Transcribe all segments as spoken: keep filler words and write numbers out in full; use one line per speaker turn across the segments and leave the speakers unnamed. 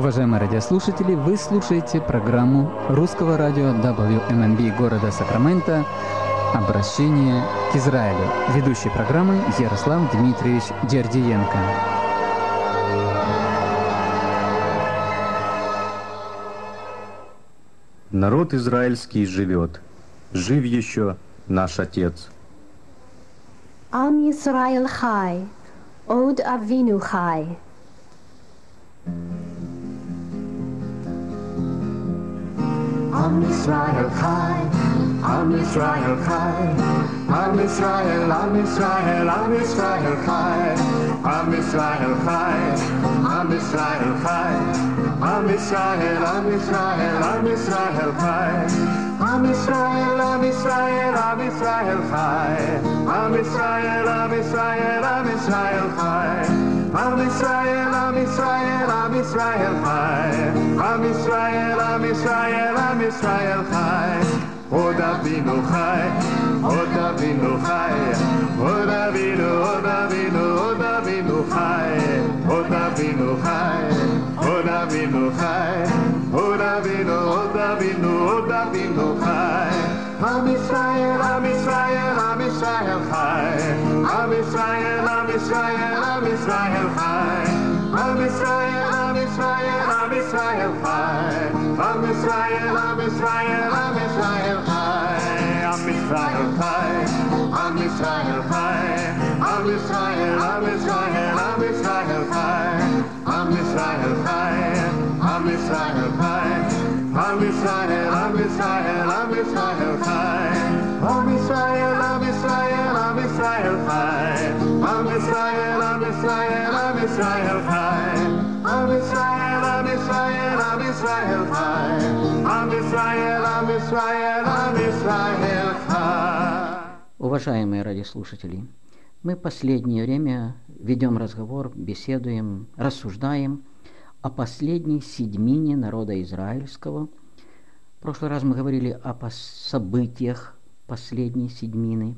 Уважаемые радиослушатели, вы слушаете программу русского радио дабл ю эм эн би города Сакраменто «Обращение к Израилю». Ведущий программы Ярослав Дмитриевич Дердиенко.
Народ израильский живет, жив еще наш Отец.
Ам Йисраэль хай, од Авину хай.
Am Yisrael Chai, Am Yisrael Chai, Am Yisrael, Am Yisrael, Am Yisrael Chai, Am Yisrael Chai, Am Yisrael Chai, Am Yisrael, Am Yisrael, Am Yisrael Chai, Am Yisrael, Am Yisrael, Am Yisrael Chai, Am Yisrael, Am Yisrael, Am Yisrael Chai, Am Yisrael, Am Yisrael, Am Yisrael Chai, Am Yisrael, Am Yisrael, Am Yisrael Chai, Od Avinu Chai, Od Avinu Chai, Od Avinu, Od Avinu, Od Avinu Chai, Od Avinu Chai, Od Avinu Chai, Od Avinu, Od Avinu, Od Avinu Chai, Am Yisrael, Am Yisrael, Am Yisrael Chai, Am Yisrael, Am Yisrael, Am Yisrael Chai, Am Yisrael, Am Yisrael, Am Yisrael Chai, Am Yisrael, Am Yisrael, Am Yisrael Chai, Am Yisrael Chai, Am Yisrael Chai, Am Yisrael, Am Yisrael, Am Yisrael Chai, Am Yisrael Chai, Am Yisrael Chai, Am Yisrael, Am Yisrael, Am Yisrael Chai, Am Yisrael, Am Yisrael, Am Yisrael Chai, Am Yisrael, Am Yisrael, Am Yisrael Chai, Am Yisrael, Am Yisrael, Am Yisrael Chai, Am Yisrael, Am Yisrael, Am Yisrael Chai.
Уважаемые радиослушатели, мы в последнее время ведем разговор, беседуем, рассуждаем о последней седьмине народа израильского. В прошлый раз мы говорили о событиях последней седьмины.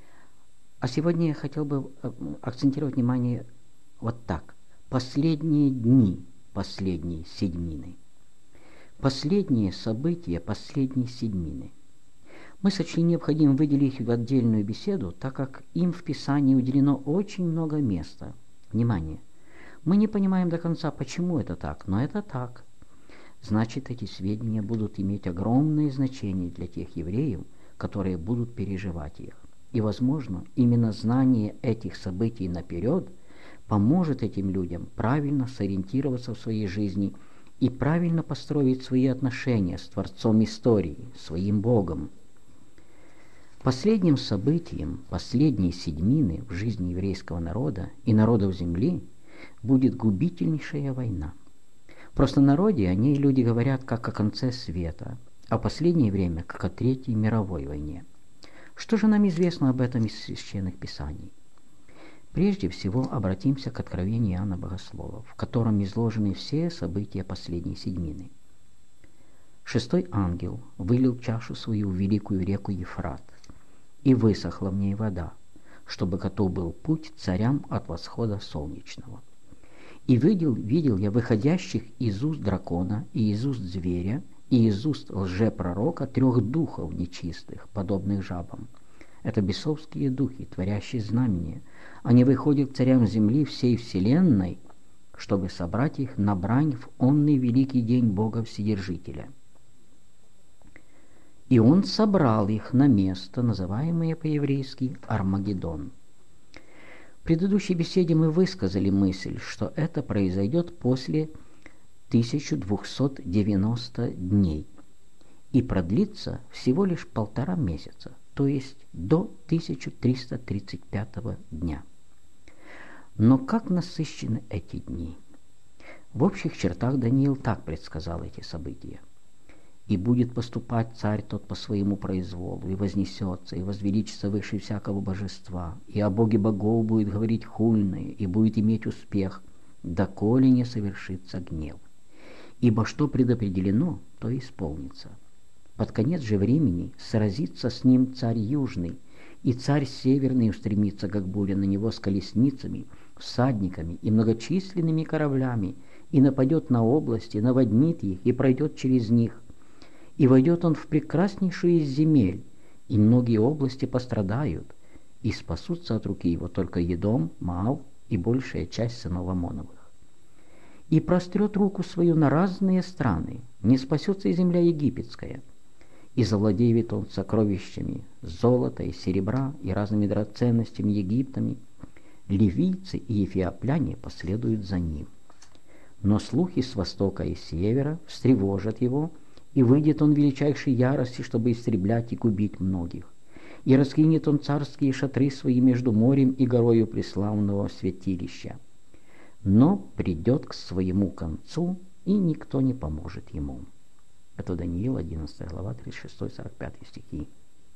А сегодня я хотел бы акцентировать внимание вот так. Последние дни последней седьмины. Последние события последней седьмины. Мы сочли необходимым выделить их в отдельную беседу, так как им в Писании уделено очень много места. Внимание! Мы не понимаем до конца, почему это так, но это так. Значит, эти сведения будут иметь огромное значение для тех евреев, которые будут переживать их. И, возможно, именно знание этих событий наперед поможет этим людям правильно сориентироваться в своей жизни и правильно построить свои отношения с Творцом истории, своим Богом. Последним событием последней седьмины в жизни еврейского народа и народов земли будет губительнейшая война. Просто в народе о ней люди говорят как о конце света, а в последнее время как о Третьей мировой войне. Что же нам известно об этом из священных писаний? Прежде всего обратимся к откровению Иоанна Богослова, в котором изложены все события последней седьмины. Шестой ангел вылил чашу свою в великую реку Ефрат, и высохла в ней вода, чтобы готов был путь царям от восхода солнечного. И видел, видел я выходящих из уст дракона, и из уст зверя, и из уст лжепророка трех духов нечистых, подобных жабам. Это бесовские духи, творящие знамения. Они выходят к царям земли всей вселенной, чтобы собрать их на брань в онный великий день Бога Вседержителя. И он собрал их на место, называемое по-еврейски Армагеддон. В предыдущей беседе мы высказали мысль, что это произойдет после тысяча двести девяноста дней и продлится всего лишь полтора месяца, то есть до тысяча триста тридцать пятого дня. Но как насыщены эти дни? В общих чертах Даниил так предсказал эти события. «И будет поступать царь тот по своему произволу, и вознесется, и возвеличится выше всякого божества, и о Боге богов будет говорить хульное, и будет иметь успех, доколе не совершится гнев. Ибо что предопределено, то исполнится. Под конец же времени сразится с ним царь южный, и царь северный устремится, как буря, на него с колесницами, всадниками и многочисленными кораблями, и нападет на области, наводнит их и пройдет через них. И войдет он в прекраснейшую из земель, и многие области пострадают, и спасутся от руки его только Едом, Моав и большая часть сынов Амоновых. И прострет руку свою на разные страны, не спасется и земля египетская, и завладеет он сокровищами золота и серебра и разными драгоценностями Египтами. Ливийцы и эфиопляне последуют за ним. Но слухи с востока и севера встревожат его, и выйдет он в величайшей ярости, чтобы истреблять и губить многих. И раскинет он царские шатры свои между морем и горою преславного святилища. Но придет к своему концу, и никто не поможет ему. Это Даниил, одиннадцатая глава, тридцать шестой сорок пятый стихи.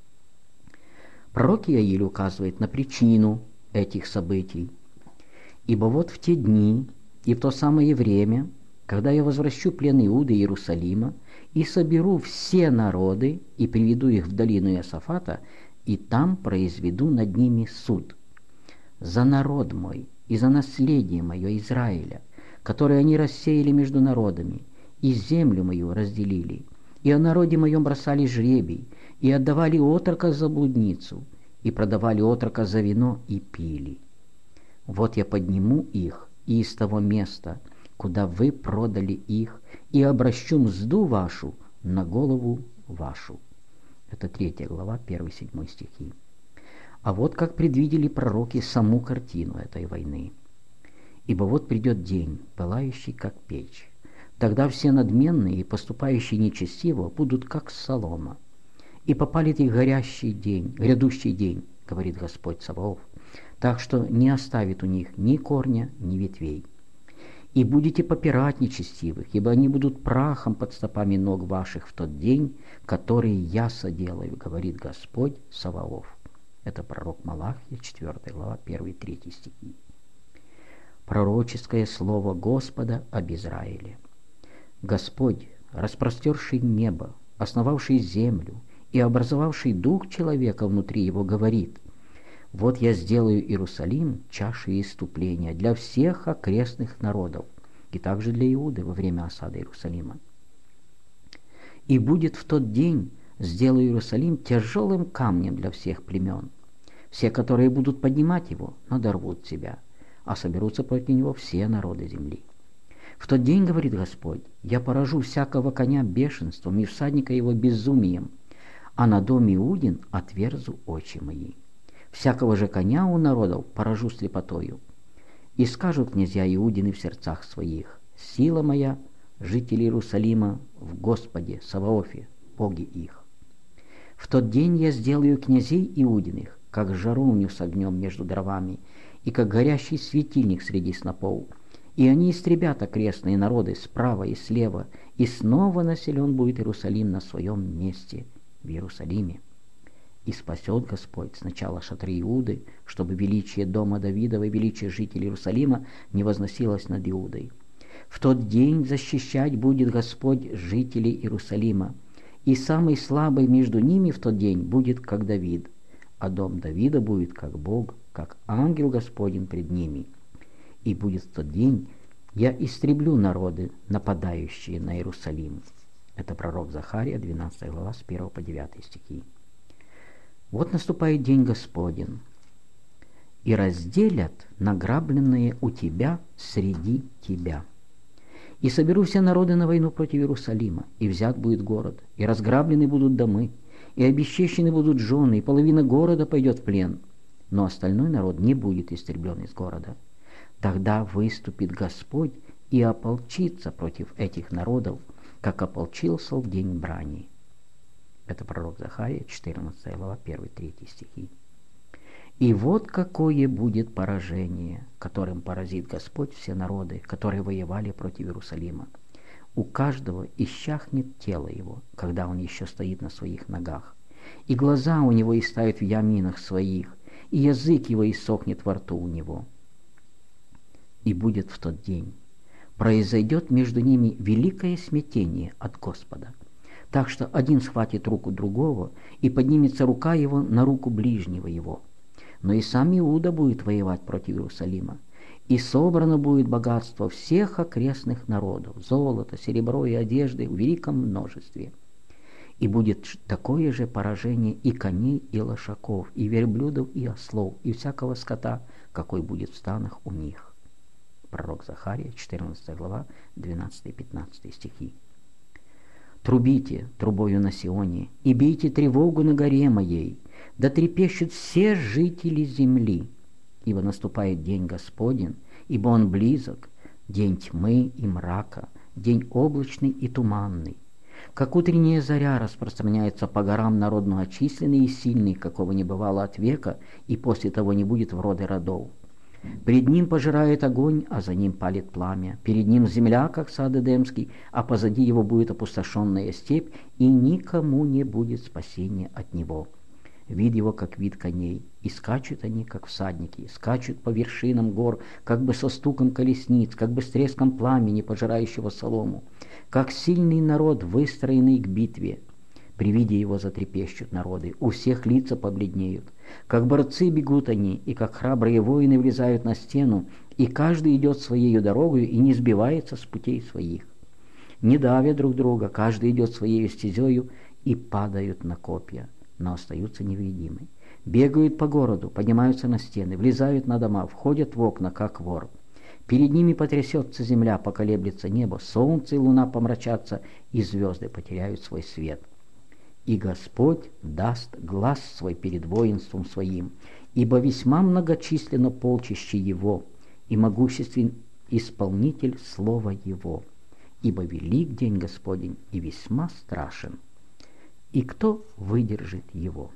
Пророк Иаиль указывает на причину этих событий. «Ибо вот в те дни и в то самое время, когда я возвращу плен Иуды и Иерусалима, и соберу все народы, и приведу их в долину Иосафата, и там произведу над ними суд. За народ мой и за наследие мое Израиля, которое они рассеяли между народами, и землю мою разделили, и о народе моем бросали жребий, и отдавали отрока за блудницу, и продавали отрока за вино, и пили. Вот я подниму их и из того места, куда вы продали их, и обращу мзду вашу на голову вашу». Это третья глава, первый седьмой стихи. А вот как предвидели пророки саму картину этой войны. «Ибо вот придет день, пылающий, как печь. Тогда все надменные и поступающие нечестиво будут, как солома. И попалит их горящий день, грядущий день, говорит Господь Саваоф, так что не оставит у них ни корня, ни ветвей. И будете попирать нечестивых, ибо они будут прахом под стопами ног ваших в тот день, который я соделаю, говорит Господь Саваоф». Это пророк Малахия, четвёртая глава, первый третий стихи. Пророческое слово Господа об Израиле. Господь, распростерший небо, основавший землю и образовавший дух человека внутри его, говорит: «Вот я сделаю Иерусалим чашей исступления для всех окрестных народов, и также для Иуды во время осады Иерусалима. И будет в тот день, сделаю Иерусалим тяжелым камнем для всех племен. Все, которые будут поднимать его, надорвут себя, а соберутся против него все народы земли. В тот день, говорит Господь, я поражу всякого коня бешенством и всадника его безумием, а на дом Иудин отверзу очи мои. Всякого же коня у народов поражу слепотою. И скажут князья Иудины в сердцах своих: сила моя, жители Иерусалима, в Господе Саваофе, Боге их. В тот день я сделаю князей Иудиных, как жаровню с огнем между дровами, и как горящий светильник среди снопов. И они истребят окрестные народы справа и слева, и снова населен будет Иерусалим на своем месте в Иерусалиме. И спасет Господь сначала шатры Иуды, чтобы величие дома Давидова и величие жителей Иерусалима не возносилось над Иудой. В тот день защищать будет Господь жителей Иерусалима, и самый слабый между ними в тот день будет как Давид, а дом Давида будет как Бог, как ангел Господень пред ними. И будет в тот день, я истреблю народы, нападающие на Иерусалим». Это пророк Захария, двенадцатая глава, с первого по девятый стихи. Вот наступает день Господень, и разделят награбленное у тебя среди тебя. И соберу все народы на войну против Иерусалима, и взят будет город, и разграблены будут домы, и обесчещены будут жены, и половина города пойдет в плен, но остальной народ не будет истреблен из города. Тогда выступит Господь и ополчится против этих народов, как ополчился в день брани. Это пророк Захария, четырнадцатая глава, первый-третий стихи. И вот какое будет поражение, которым поразит Господь все народы, которые воевали против Иерусалима. У каждого исчахнет тело его, когда он еще стоит на своих ногах, и глаза у него истают в яминах своих, и язык его иссохнет во рту у него. И будет в тот день, произойдет между ними великое смятение от Господа, так что один схватит руку другого, и поднимется рука его на руку ближнего его. Но и сам Иуда будет воевать против Иерусалима, и собрано будет богатство всех окрестных народов, золото, серебро и одежды в великом множестве. И будет такое же поражение и коней, и лошаков, и верблюдов, и ослов, и всякого скота, какой будет в станах у них. Пророк Захария, четырнадцатая глава, двенадцатый-пятнадцатый стихи. «Трубите трубою на Сионе, и бейте тревогу на горе моей, да трепещут все жители земли, ибо наступает день Господень, ибо он близок, день тьмы и мрака, день облачный и туманный. Как утренняя заря распространяется по горам народ многочисленный и сильный, какого не бывало от века, и после того не будет в роды родов. Пред ним пожирает огонь, а за ним палит пламя. Перед ним земля, как сад Эдемский, а позади его будет опустошенная степь, и никому не будет спасения от него. Вид его, как вид коней, и скачут они, как всадники, скачут по вершинам гор, как бы со стуком колесниц, как бы с треском пламени, пожирающего солому, как сильный народ, выстроенный к битве. При виде его затрепещут народы, у всех лица побледнеют. Как борцы бегут они, и как храбрые воины влезают на стену, и каждый идет своею дорогою и не сбивается с путей своих. Не давя друг друга, каждый идет своею стезею, и падают на копья, но остаются невредимы. Бегают по городу, поднимаются на стены, влезают на дома, входят в окна, как вор. Перед ними потрясется земля, поколеблется небо, солнце и луна помрачатся, и звезды потеряют свой свет. И Господь даст глаз свой перед воинством своим, ибо весьма многочисленно полчище его, и могуществен исполнитель слова его, ибо велик день Господень и весьма страшен. И кто выдержит его?»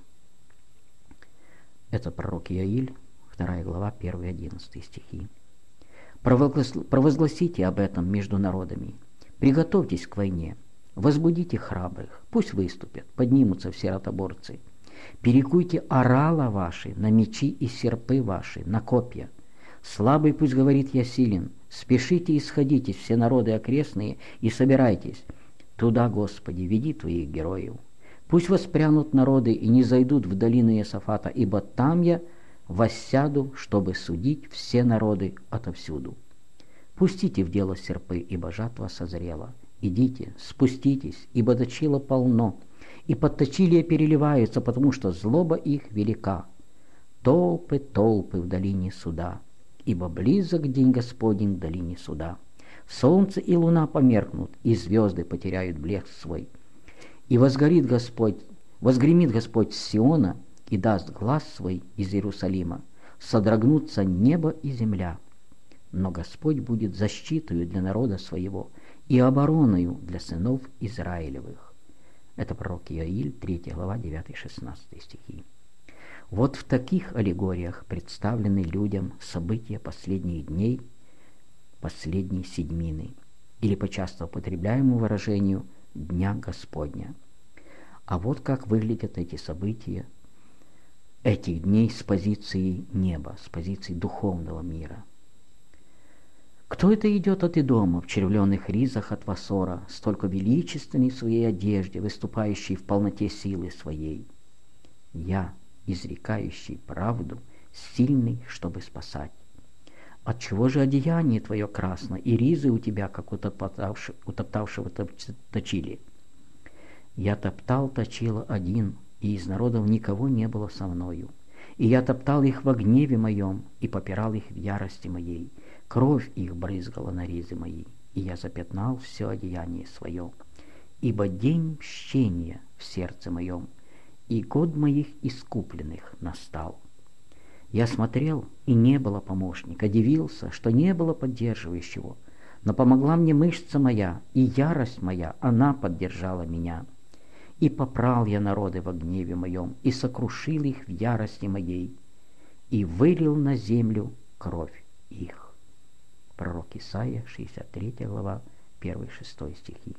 Это пророк Иоиль, вторая глава, первый одиннадцатый стихи. «Провозгласите об этом между народами, приготовьтесь к войне, возбудите храбрых, пусть выступят, поднимутся все ротоборцы. Перекуйте орала ваши на мечи и серпы ваши, на копья. Слабый пусть говорит: я силен. Спешите и сходитесь, все народы окрестные, и собирайтесь. Туда, Господи, веди твоих героев. Пусть воспрянут народы и не зайдут в долину Иосафата, ибо там я воссяду, чтобы судить все народы отовсюду. Пустите в дело серпы, ибо жатва созрела. Идите, спуститесь, ибо точила полно, и подточилия переливаются, потому что злоба их велика. Толпы, толпы в долине суда, ибо близок день Господень в долине суда. Солнце и луна померкнут, и звезды потеряют блеск свой. И возгорит Господь, возгремит Господь с Сиона, и даст глас свой из Иерусалима. Содрогнутся небо и земля. Но Господь будет защитою для народа своего и обороною для сынов Израилевых». Это пророк Иоиль, третья глава, девятый-шестнадцатый стихи. Вот в таких аллегориях представлены людям события последних дней, последней седьмины, или по часто употребляемому выражению Дня Господня. А вот как выглядят эти события этих дней с позиции неба, с позиции духовного мира. Кто это идет от Идома в червленых ризах от Васора, столько величественный в своей одежде, выступающий в полноте силы своей? Я, изрекающий правду, сильный, чтобы спасать. Отчего же одеяние твое красно, и ризы у тебя, как утоптавшего, утоптавшего точили? Я топтал точила один, и из народов никого не было со мною. И я топтал их во гневе моем, и попирал их в ярости моей. Кровь их брызгала на ризы мои, и я запятнал все одеяние свое. Ибо день мщения в сердце моем, и год моих искупленных настал. Я смотрел, и не было помощника, дивился, что не было поддерживающего. Но помогла мне мышца моя, и ярость моя, она поддержала меня. И попрал я народы во гневе моем, и сокрушил их в ярости моей, и вылил на землю кровь их. Пророк Исаия, шестьдесят третья глава, первый-шестой стихи.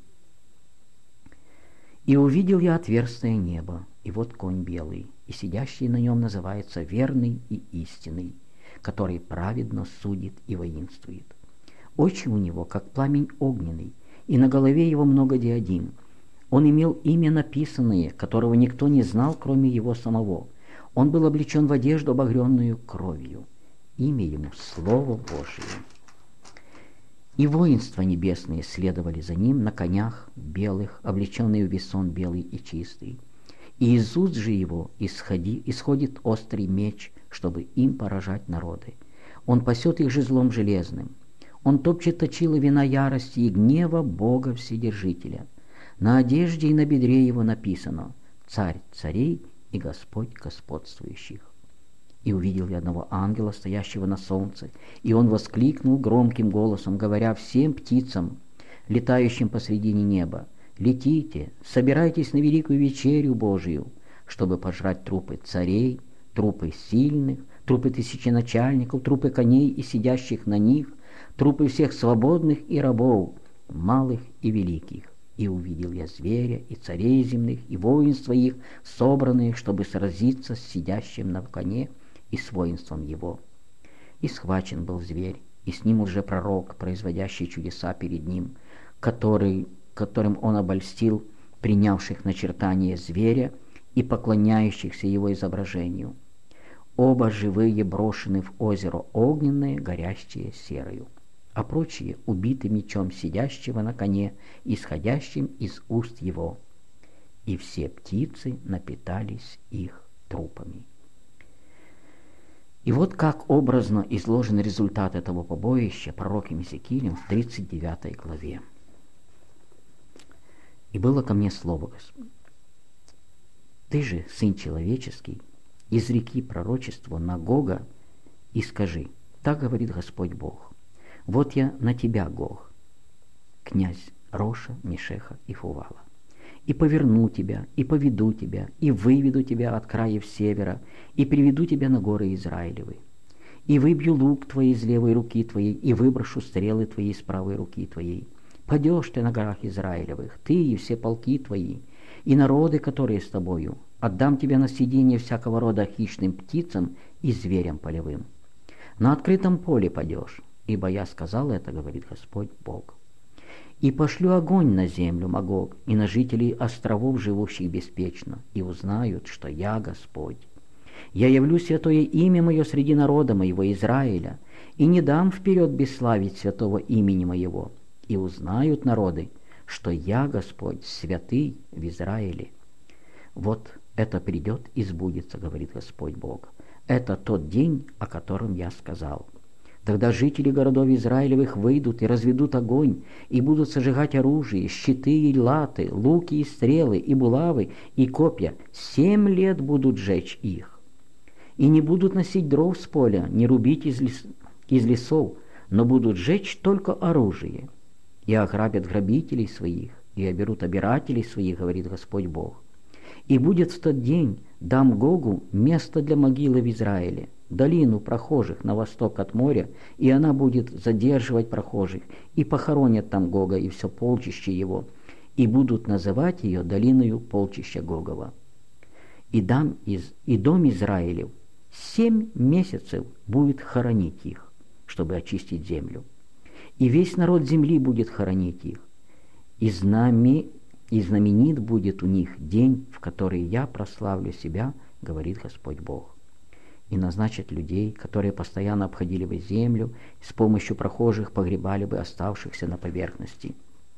«И увидел я отверстое небо, и вот конь белый, и сидящий на нем называется верный и истинный, который праведно судит и воинствует. Очи у него, как пламень огненный, и на голове его много диадим. Он имел имя написанное, которого никто не знал, кроме его самого. Он был облечен в одежду, обогренную кровью, имя ему Слово Божие. И воинства небесные следовали за ним на конях белых, облеченные в весон белый и чистый. И из уст же его исходи, исходит острый меч, чтобы им поражать народы. Он пасет их жезлом железным. Он топчет точила вина ярости и гнева Бога Вседержителя. На одежде и на бедре его написано: «Царь царей и Господь господствующих». И увидел я одного ангела, стоящего на солнце, и он воскликнул громким голосом, говоря всем птицам, летающим посредине неба: «Летите, собирайтесь на великую вечерю Божию, чтобы пожрать трупы царей, трупы сильных, трупы тысяченачальников, трупы коней и сидящих на них, трупы всех свободных и рабов, малых и великих». И увидел я зверя, и царей земных, и воинства их, собранные, чтобы сразиться с сидящим на коне и с воинством его. И схвачен был зверь, и с ним уже пророк, производящий чудеса перед ним, который, которым он обольстил принявших начертание зверя и поклоняющихся его изображению. Оба живые брошены в озеро огненное, горящее серою, а прочие убиты мечом сидящего на коне, исходящим из уст его. И все птицы напитались их трупами. И вот как образно изложен результат этого побоища пророком Иезекиилем в тридцать девятой главе. «И было ко мне слово Господне: ты же, сын человеческий, изреки пророчество на Гога и скажи: так говорит Господь Бог, вот я на тебя, Гог, князь Роша, Мешеха и Фувала, и поверну тебя, и поведу тебя, и выведу тебя от краев севера, и приведу тебя на горы Израилевы, и выбью лук твой из левой руки твоей, и выброшу стрелы твои из правой руки твоей. Падешь ты на горах Израилевых, ты и все полки твои, и народы, которые с тобою. Отдам тебя на съедение всякого рода хищным птицам и зверям полевым. На открытом поле падешь, ибо я сказал это, говорит Господь Бог. И пошлю огонь на землю Магог и на жителей островов, живущих беспечно, и узнают, что я Господь. Я явлю святое имя мое среди народа моего Израиля, и не дам вперед бесславить святого имени моего, и узнают народы, что я Господь, святый в Израиле. Вот это придет и сбудется, говорит Господь Бог. Это тот день, о котором я сказал. Тогда жители городов Израилевых выйдут и разведут огонь, и будут сожигать оружие, щиты и латы, луки и стрелы, и булавы, и копья. Семь лет будут жечь их. И не будут носить дров с поля, не рубить из, лес, из лесов, но будут жечь только оружие. И ограбят грабителей своих, и оберут обирателей своих, говорит Господь Бог. И будет в тот день, дам Гогу место для могилы в Израиле, долину прохожих на восток от моря, и она будет задерживать прохожих, и похоронят там Гога и все полчище его, и будут называть ее долиною полчища Гогова. И, дам из, и дом Израилев семь месяцев будет хоронить их, чтобы очистить землю. И весь народ земли будет хоронить их, и, знаме, и знаменит будет у них день, в который я прославлю себя, говорит Господь Бог. И назначат людей, которые постоянно обходили бы землю, и с помощью прохожих погребали бы оставшихся на поверхности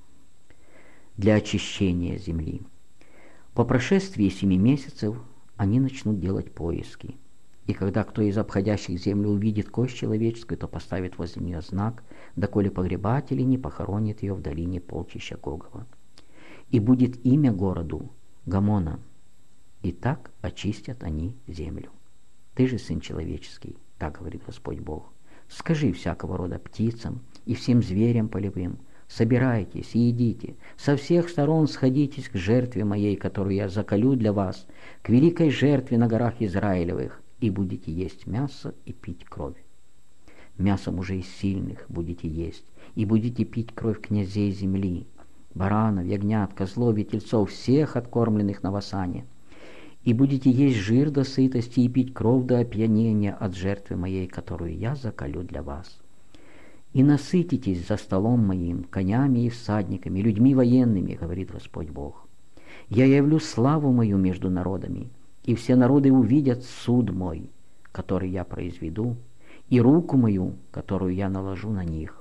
для очищения земли. По прошествии семи месяцев они начнут делать поиски. И когда кто из обходящих землю увидит кость человеческую, то поставит возле нее знак, доколе погребатели не похоронят ее в долине полчища Гогова. И будет имя городу Гамона, и так очистят они землю. Ты же, сын человеческий, так говорит Господь Бог, скажи всякого рода птицам и всем зверям полевым: собирайтесь и едите, со всех сторон сходитесь к жертве моей, которую я заколю для вас, к великой жертве на горах Израилевых, и будете есть мясо и пить кровь. Мясо мужей сильных будете есть, и будете пить кровь князей земли, баранов, ягнят, козлов и тельцов, всех откормленных на васане. И будете есть жир до сытости и пить кровь до опьянения от жертвы моей, которую я заколю для вас. И насытитесь за столом моим конями и всадниками, людьми военными, говорит Господь Бог. Я явлю славу мою между народами, и все народы увидят суд мой, который я произведу, и руку мою, которую я наложу на них.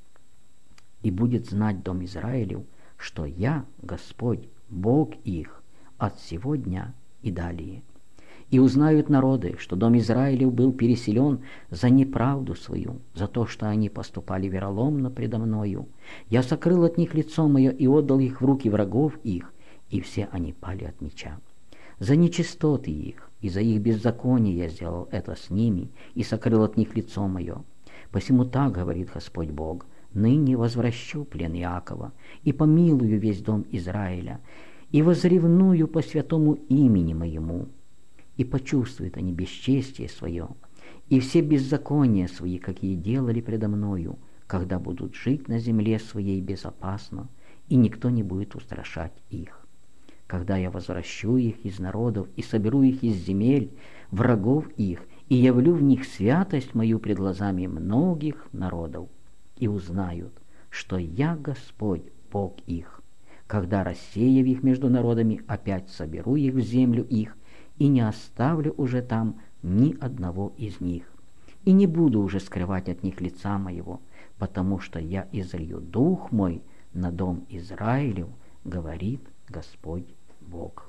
И будет знать дом Израилев, что я, Господь, Бог их, от сего дня и далее. И узнают народы, что дом Израилев был переселен за неправду свою, за то, что они поступали вероломно предо мною. Я сокрыл от них лицо мое и отдал их в руки врагов их, и все они пали от меча. За нечистоты их и за их беззаконие я сделал это с ними и сокрыл от них лицо мое. Посему так говорит Господь Бог: ныне возвращу плен Иакова и помилую весь дом Израиля, и возревную по святому имени моему. И почувствуют они бесчестие свое, и все беззакония свои, какие делали предо мною, когда будут жить на земле своей безопасно, и никто не будет устрашать их. Когда я возвращу их из народов и соберу их из земель, врагов их, и явлю в них святость мою пред глазами многих народов, и узнают, что я Господь, Бог их, когда, рассеяв их между народами, опять соберу их в землю их, и не оставлю уже там ни одного из них, и не буду уже скрывать от них лица моего, потому что я изолью дух мой на дом Израилев, говорит Господь Бог.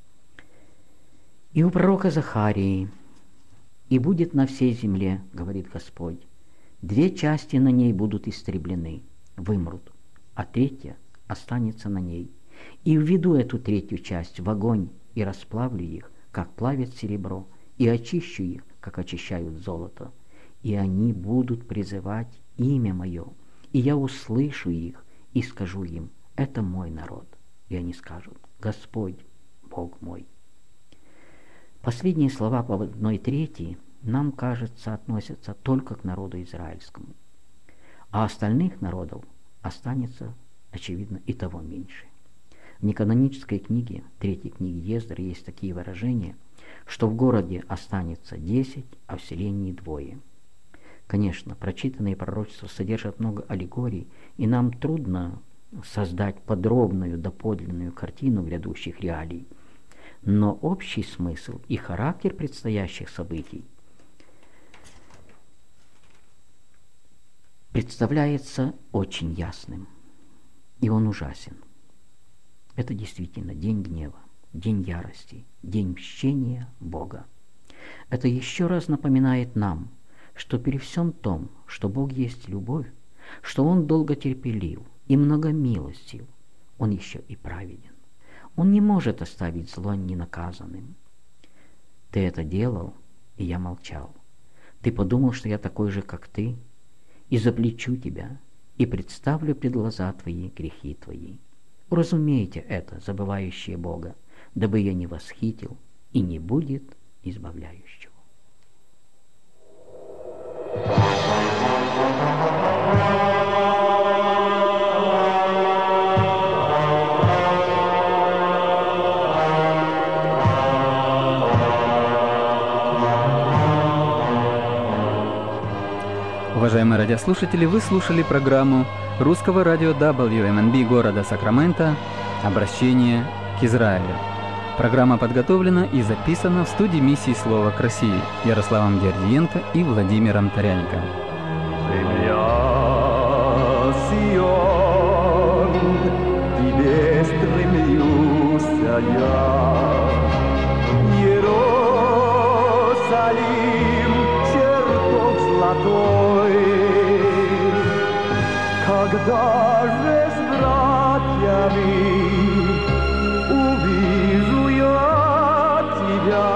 И у пророка Захарии: и будет на всей земле, говорит Господь, две части на ней будут истреблены, вымрут, а третья останется на ней. И введу эту третью часть в огонь, и расплавлю их, как плавят серебро, и очищу их, как очищают золото. И они будут призывать имя мое, и я услышу их, и скажу им: это мой народ. И они скажут: Господь, Бог мой. Последние слова по одной трети, нам кажется, относятся только к народу израильскому, а остальных народов останется, очевидно, и того меньше. В неканонической книге, третьей книге Ездра, есть такие выражения, что в городе останется десять, а в селении двое. Конечно, прочитанные пророчества содержат много аллегорий, и нам трудно создать подробную доподлинную картину грядущих реалий, но общий смысл и характер предстоящих событий представляется очень ясным, и он ужасен. Это действительно день гнева, день ярости, день мщения Бога. Это еще раз напоминает нам, что при всем том, что Бог есть любовь, что Он долготерпелив и многомилостив, Он еще и праведен. Он не может оставить зло ненаказанным. Ты это делал, и я молчал. Ты подумал, что я такой же, как ты, и заплечу тебя, и представлю пред глаза твои грехи твои. Уразумейте это, забывающие Бога, дабы я не восхитил, и не будет избавляющего.
Уважаемые радиослушатели, вы слушали программу русского радио дабл ю эм эн би города Сакраменто «Обращение к Израилю». Программа подготовлена и записана в студии миссии «Слово к России» Ярославом Дердиенко и Владимиром Таряненко.
Тебе стремлюсь я, Иерусалим, чертог золотой. Когда же с братьями увижу я тебя,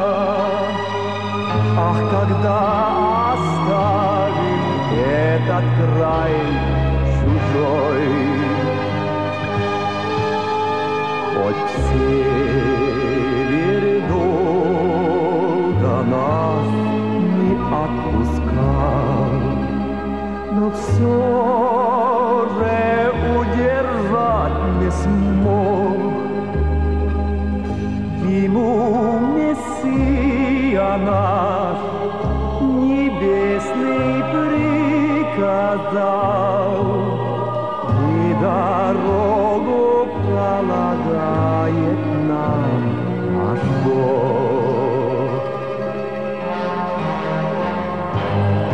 ах, когда оставим этот край чужой, хоть север долго нас не отпускал, но все же удержать не смог. Ему Мессия наш небесный приказал, и дорогу пролагает нам наш Бог.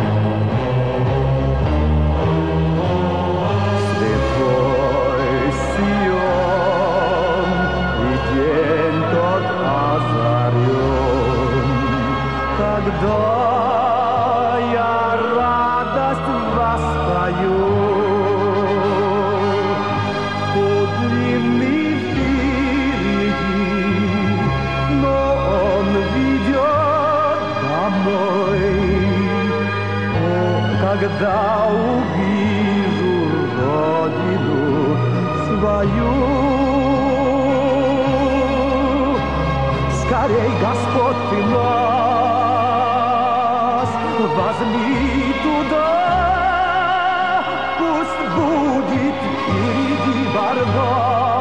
когда увижу родину свою. Скорей, Господь, ты нас возьми туда, пусть будет впереди борьба.